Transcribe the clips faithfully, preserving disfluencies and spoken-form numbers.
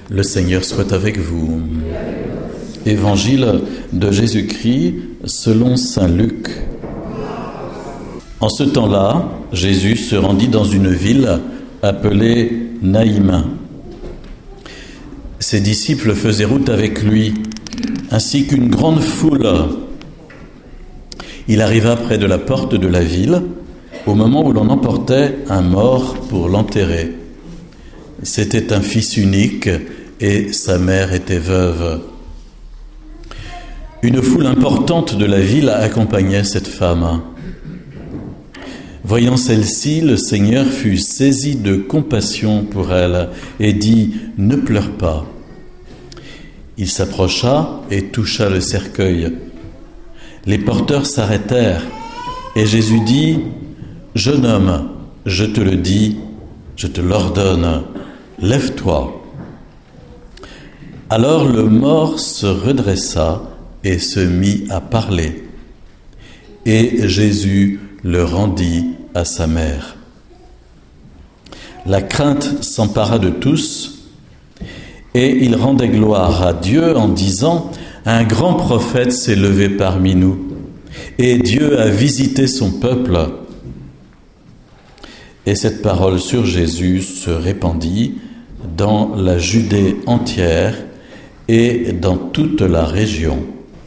Le Seigneur soit avec vous. Évangile de Jésus-Christ selon saint Luc. En ce temps-là, Jésus se rendit dans une ville appelée Naïm. Ses disciples faisaient route avec lui, ainsi qu'une grande foule. Il arriva près de la porte de la ville, au moment où l'on emportait un mort pour l'enterrer. C'était un fils unique et sa mère était veuve. Une foule importante de la ville accompagnait cette femme. Voyant celle-ci, le Seigneur fut saisi de compassion pour elle et dit « Ne pleure pas ». Il s'approcha et toucha le cercueil. Les porteurs s'arrêtèrent et Jésus dit « Jeune homme, je te le dis, je te l'ordonne, lève-toi ». Alors le mort se redressa et se mit à parler. Et Jésus le rendit à sa mère. La crainte s'empara de tous et ils rendaient gloire à Dieu en disant « Un grand prophète s'est levé parmi nous et Dieu a visité son peuple ». Et cette parole sur Jésus se répandit dans la Judée entière et dans toute la région.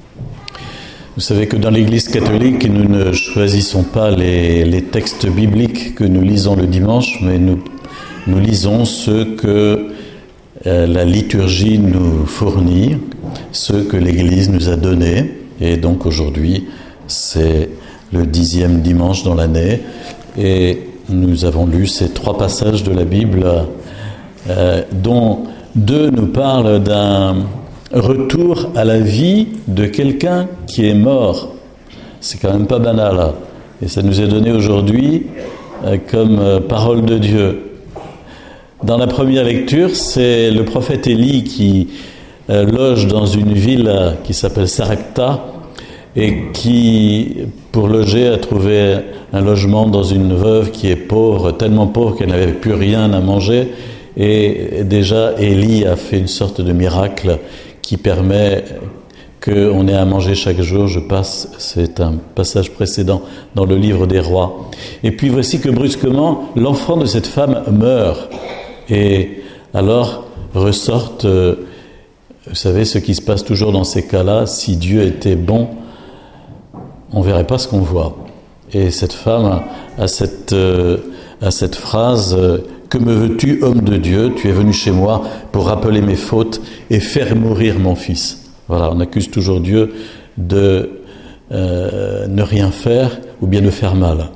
Vous savez que dans l'Église catholique, nous ne choisissons pas les, les textes bibliques que nous lisons le dimanche, mais nous, nous lisons ceux que euh, la liturgie nous fournit, ceux que l'Église nous a donnés. Et donc aujourd'hui, c'est le dixième dimanche dans l'année. Et nous avons lu ces trois passages de la Bible, euh, dont deux nous parlent d'un retour à la vie de quelqu'un qui est mort. C'est quand même pas banal. Et ça nous est donné aujourd'hui euh, comme euh, parole de Dieu. Dans la première lecture, c'est le prophète Élie qui euh, loge dans une ville qui s'appelle Sarepta et qui, pour loger, a trouvé un logement dans une veuve qui est pauvre, tellement pauvre qu'elle n'avait plus rien à manger. Et déjà, Élie a fait une sorte de miracle qui permet qu'on ait à manger chaque jour. Je passe, c'est un passage précédent dans le livre des rois. Et puis voici que brusquement, l'enfant de cette femme meurt. Et alors ressortent, euh, vous savez, ce qui se passe toujours dans ces cas-là, si Dieu était bon, on ne verrait pas ce qu'on voit. Et cette femme a cette, euh, a cette phrase euh, « Que me veux-tu, homme de Dieu? Tu es venu chez moi pour rappeler mes fautes et faire mourir mon fils. » Voilà, on accuse toujours Dieu de euh, ne rien faire ou bien de faire mal.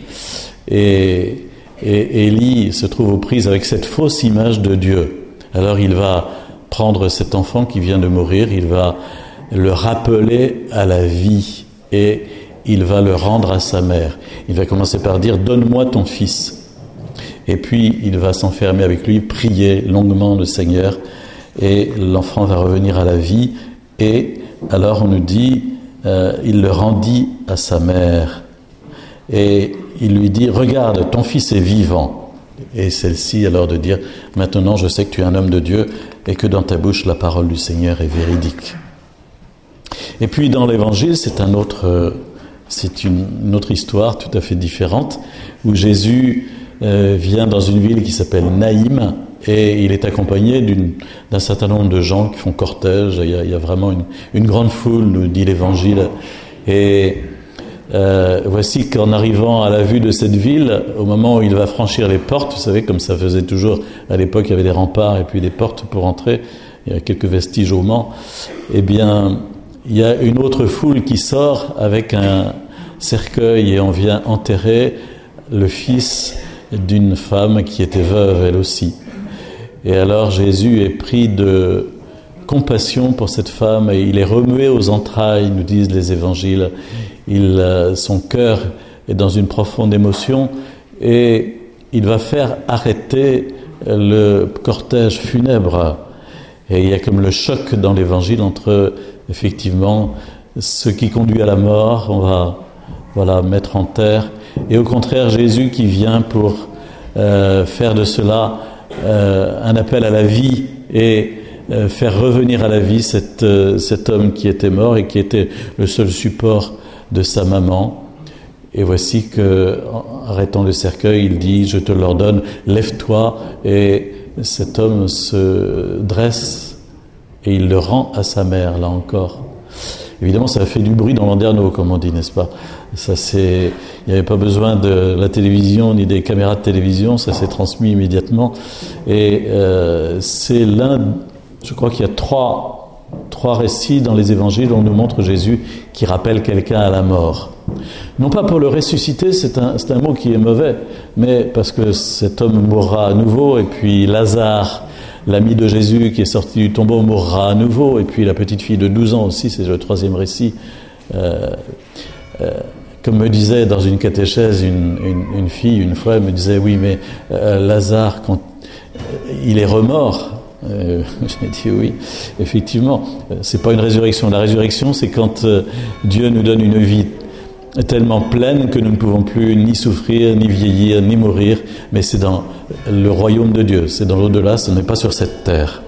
Et, et Élie se trouve aux prises avec cette fausse image de Dieu. Alors il va prendre cet enfant qui vient de mourir, il va le rappeler à la vie et il va le rendre à sa mère. Il va commencer par dire « Donne-moi ton fils ». Et puis, il va s'enfermer avec lui, prier longuement le Seigneur, et l'enfant va revenir à la vie. Et alors, on nous dit, euh, il le rendit à sa mère. Et il lui dit, regarde, ton fils est vivant. Et celle-ci, alors, de dire, maintenant, je sais que tu es un homme de Dieu, et que dans ta bouche, la parole du Seigneur est véridique. Et puis, dans l'Évangile, c'est un autre, c'est une, une autre histoire tout à fait différente, où Jésus Euh, vient dans une ville qui s'appelle Naïm et il est accompagné d'une, d'un certain nombre de gens qui font cortège. Il y a, il y a vraiment une, une grande foule, nous dit l'Évangile. Et euh, voici qu'en arrivant à la vue de cette ville, au moment où il va franchir les portes, vous savez, comme ça faisait toujours à l'époque, il y avait des remparts et puis des portes pour entrer, il y a quelques vestiges au Mans, eh bien, il y a une autre foule qui sort avec un cercueil et on vient enterrer le fils d'une femme qui était veuve elle aussi. Et alors Jésus est pris de compassion pour cette femme et il est remué aux entrailles, nous disent les évangiles. Il, son cœur est dans une profonde émotion et il va faire arrêter le cortège funèbre. Et il y a comme le choc dans l'évangile entre effectivement ce qui conduit à la mort, on va voilà, mettre en terre, et au contraire Jésus qui vient pour euh, faire de cela euh, un appel à la vie et euh, faire revenir à la vie cet, euh, cet homme qui était mort et qui était le seul support de sa maman. Et voici que, arrêtant le cercueil, il dit « Je te l'ordonne, lève-toi » et cet homme se dresse et il le rend à sa mère, là encore. Évidemment, ça a fait du bruit dans Landerneau, comme on dit, n'est-ce pas? Ça c'est, il n'y avait pas besoin de la télévision ni des caméras de télévision, ça s'est transmis immédiatement. Et euh, c'est l'un, je crois qu'il y a trois, trois récits dans les évangiles où on nous montre Jésus qui rappelle quelqu'un à la mort. Non pas pour le ressusciter, c'est un, c'est un mot qui est mauvais, mais parce que cet homme mourra à nouveau, et puis Lazare, l'ami de Jésus qui est sorti du tombeau, mourra à nouveau, et puis la petite fille de douze ans aussi, c'est le troisième récit. Euh, euh, comme me disait dans une catéchèse une, une, une fille, une fois, elle me disait, oui, mais euh, Lazare, quand il est remort, euh, j'ai dit oui, effectivement, c'est pas une résurrection. La résurrection, c'est quand euh, Dieu nous donne une vie tellement pleine que nous ne pouvons plus ni souffrir, ni vieillir, ni mourir, mais c'est dans le royaume de Dieu, c'est dans l'au-delà, ce n'est pas sur cette terre.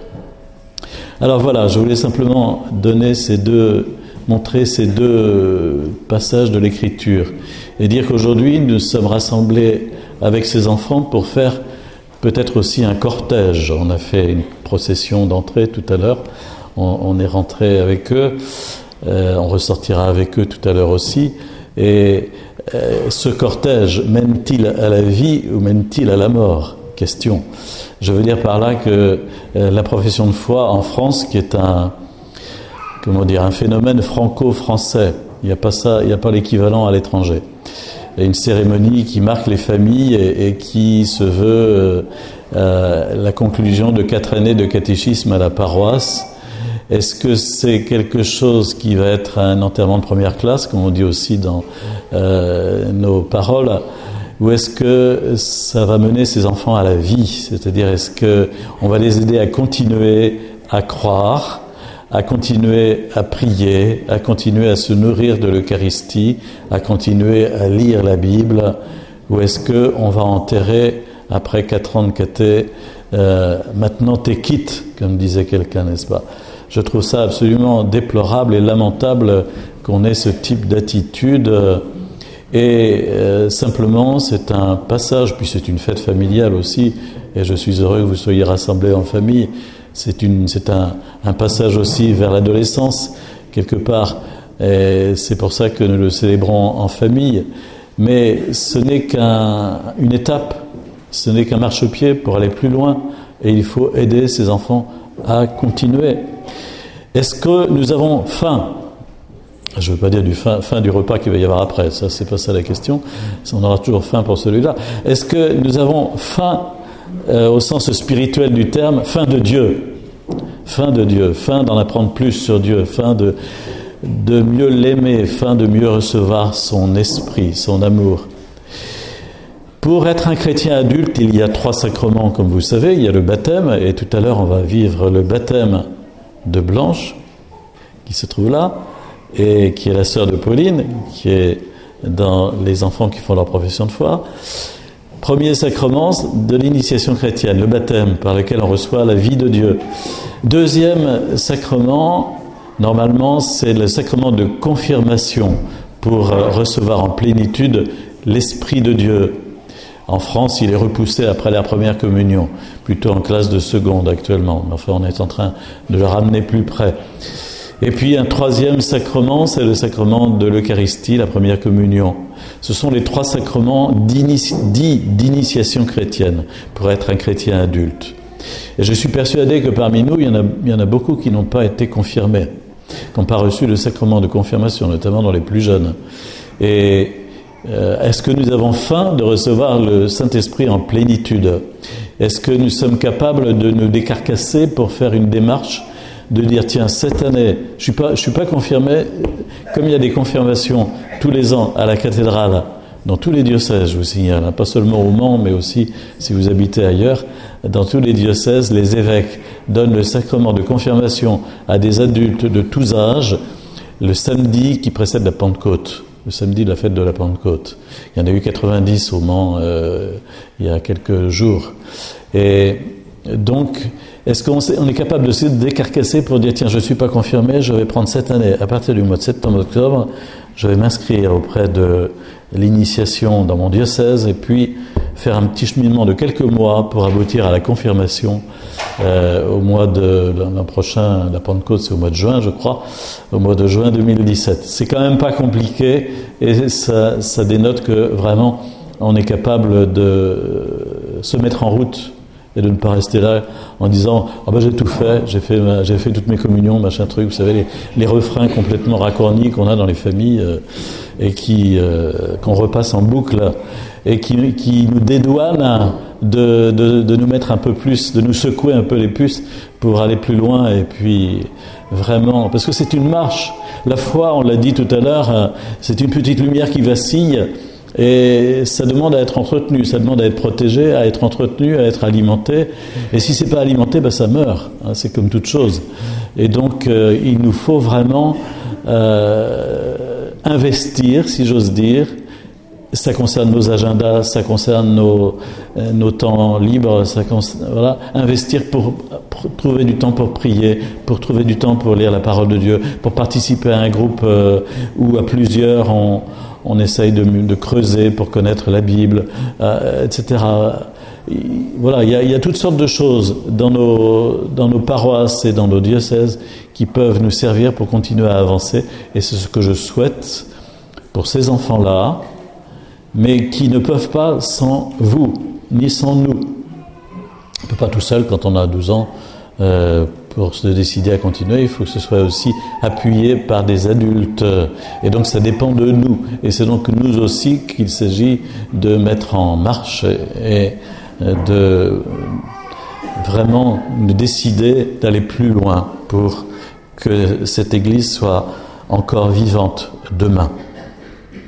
Alors voilà, je voulais simplement donner ces deux, montrer ces deux passages de l'Écriture et dire qu'aujourd'hui nous sommes rassemblés avec ces enfants pour faire peut-être aussi un cortège. On a fait une procession d'entrée tout à l'heure, on, on est rentré avec eux, euh, on ressortira avec eux tout à l'heure aussi. Et euh, ce cortège mène-t-il à la vie ou mène-t-il à la mort? Question. Je veux dire par là que euh, la profession de foi en France, qui est un, comment dire, un phénomène franco-français, il n'y a pas ça, il n'y a pas l'équivalent à l'étranger. Il y a une cérémonie qui marque les familles et, et qui se veut euh, euh, la conclusion de quatre années de catéchisme à la paroisse. Est-ce que c'est quelque chose qui va être un enterrement de première classe, comme on dit aussi dans euh, nos paroles, ou est-ce que ça va mener ces enfants à la vie? C'est-à-dire, est-ce qu'on va les aider à continuer à croire, à continuer à prier, à continuer à se nourrir de l'Eucharistie, à continuer à lire la Bible, ou est-ce qu'on va enterrer, après quatre ans de caté, euh, maintenant t'es quitte, comme disait quelqu'un, n'est-ce pas? Je trouve ça absolument déplorable et lamentable qu'on ait ce type d'attitude. Et euh, simplement, c'est un passage, puis c'est une fête familiale aussi, et je suis heureux que vous soyez rassemblés en famille. C'est, une, c'est un, un passage aussi vers l'adolescence, quelque part. Et c'est pour ça que nous le célébrons en famille. Mais ce n'est qu'une étape, ce n'est qu'un marchepied pour aller plus loin. Et il faut aider ces enfants à continuer. Est-ce que nous avons faim? Je ne veux pas dire du faim, faim du repas qu'il va y avoir après, ça c'est pas ça la question, on aura toujours faim pour celui-là. Est-ce que nous avons faim euh, au sens spirituel du terme, faim de Dieu, faim de Dieu, faim d'en apprendre plus sur Dieu, faim de, de mieux l'aimer, faim de mieux recevoir son esprit, son amour? Pour être un chrétien adulte, il y a trois sacrements, comme vous savez. Il y a le baptême, et tout à l'heure, on va vivre le baptême de Blanche, qui se trouve là, et qui est la sœur de Pauline, qui est dans les enfants qui font leur profession de foi. Premier sacrement de l'initiation chrétienne, le baptême, par lequel on reçoit la vie de Dieu. Deuxième sacrement, normalement, c'est le sacrement de confirmation, pour recevoir en plénitude l'Esprit de Dieu. En France, il est repoussé après la première communion, plutôt en classe de seconde actuellement. Enfin, on est en train de le ramener plus près. Et puis, un troisième sacrement, c'est le sacrement de l'Eucharistie, la première communion. Ce sont les trois sacrements d'inici- dits d'initiation chrétienne, pour être un chrétien adulte. Et je suis persuadé que parmi nous, il y en a, il y en a beaucoup qui n'ont pas été confirmés, qui n'ont pas reçu le sacrement de confirmation, notamment dans les plus jeunes. Et Euh, est-ce que nous avons faim de recevoir le Saint-Esprit en plénitude? Est-ce que nous sommes capables de nous décarcasser pour faire une démarche, de dire tiens, cette année, je suis pas, je suis pas confirmé, comme il y a des confirmations tous les ans à la cathédrale, dans tous les diocèses, je vous signale, hein, pas seulement au Mans, mais aussi si vous habitez ailleurs, dans tous les diocèses, les évêques donnent le sacrement de confirmation à des adultes de tous âges le samedi qui précède la Pentecôte. Le samedi de la fête de la Pentecôte. Il y en a eu quatre-vingt-dix au Mans euh, il y a quelques jours. Et donc, Est-ce qu'on on est capable de se décarcasser pour dire, tiens, je ne suis pas confirmé, je vais prendre cette année, à partir du mois de septembre-octobre, je vais m'inscrire auprès de l'initiation dans mon diocèse et puis faire un petit cheminement de quelques mois pour aboutir à la confirmation euh, au mois de l'an prochain. La Pentecôte, c'est au mois de juin, je crois, au mois de juin deux mille dix-sept. C'est quand même pas compliqué et ça, ça dénote que vraiment on est capable de se mettre en route et de ne pas rester là en disant « Ah ben j'ai tout fait, j'ai fait, ma, j'ai fait toutes mes communions, machin truc ». Vous savez, les, les refrains complètement raccornis qu'on a dans les familles euh, et qui, euh, qu'on repasse en boucle et qui, qui nous dédouanent de, de, de nous mettre un peu plus, de nous secouer un peu les puces pour aller plus loin et puis vraiment... Parce que c'est une marche. La foi, on l'a dit tout à l'heure, c'est une petite lumière qui vacille. Et ça demande à être entretenu, ça demande à être protégé, à être entretenu, à être alimenté. Et si c'est pas alimenté, ben ça meurt. Hein, c'est comme toute chose. Et donc, euh, il nous faut vraiment euh, investir, si j'ose dire. Ça concerne nos agendas, ça concerne nos, euh, nos temps libres, ça concerne, voilà, investir pour, pour trouver du temps pour prier, pour trouver du temps pour lire la parole de Dieu, pour participer à un groupe euh, où à plusieurs on, on essaye de, de creuser pour connaître la Bible, euh, et cetera. Voilà, il y a, il y a toutes sortes de choses dans nos, dans nos paroisses et dans nos diocèses qui peuvent nous servir pour continuer à avancer. Et c'est ce que je souhaite pour ces enfants-là, mais qui ne peuvent pas sans vous, ni sans nous. On ne peut pas tout seul, quand on a douze ans, euh, pour se décider à continuer, il faut que ce soit aussi appuyé par des adultes. Et donc ça dépend de nous. Et c'est donc nous aussi qu'il s'agit de mettre en marche et de vraiment décider d'aller plus loin pour que cette Église soit encore vivante demain.